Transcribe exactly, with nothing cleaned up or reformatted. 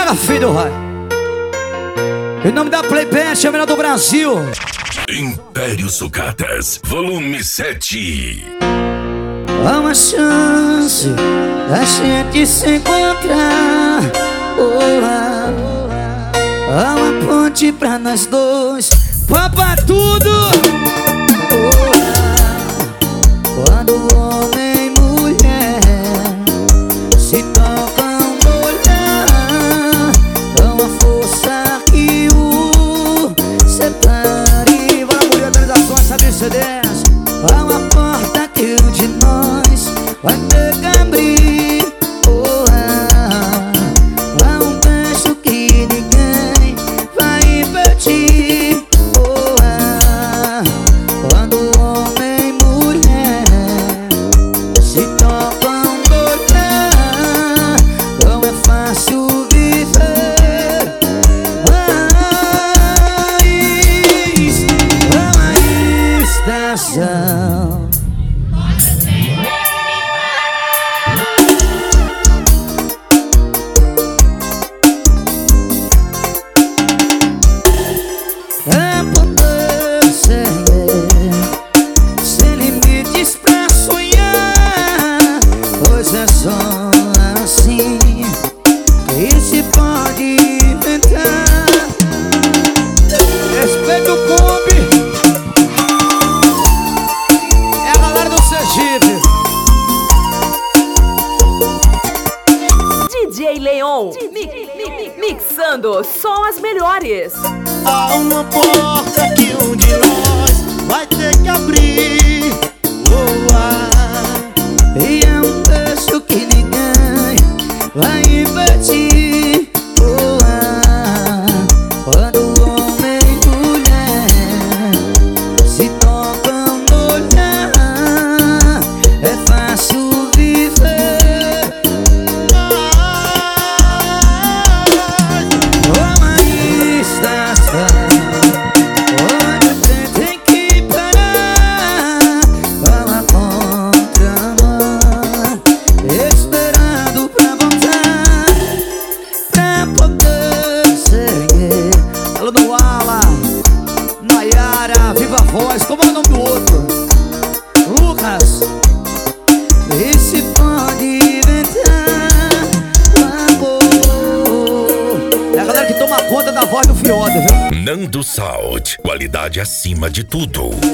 Pega, filho, vai. Em nome da Playpet, a melhor do Brasil. Império Sucatas, volume sete. Há uma chance da gente se encontrar. Oh, ah, há uma ponte pra nós dois. Papa tudo. Oh, ah, quando homem e mulher se tocam no olhar, dão a força que o separe. Bora, mulher, organizações, sabe C Ds. Há uma porta que um de nós vai ter que abrir. Oh, ah, há um beijo que ninguém vai impedir. Oh, ah, quando homem e mulher se tocam no olhar, não é fácil viver. Mas há uma estação. É poder ser sem limites pra sonhar, pois é só assim que se pode inventar. Respeito o Kombi, é a galera do Sergipe. D J Leon, mi- mi- mixando só as melhores. Há uma porta que um de nós vai ter que abrir. Oh, ah, E é um beijo que ninguém vai impedir. Oh, ah, quando homem e mulher se tocam no olhar, é fácil viver. Uma estação onde o trem tem que parar, uma contramão esperando pra voltar, pra poder seguir. Alô, Noala, Nayara, Viva Voz, como é o nome do outro? Lucas. E se pode inventar amor. É a galera que toma conta da voz do Fioda, viu? Nando Salt, qualidade acima de tudo.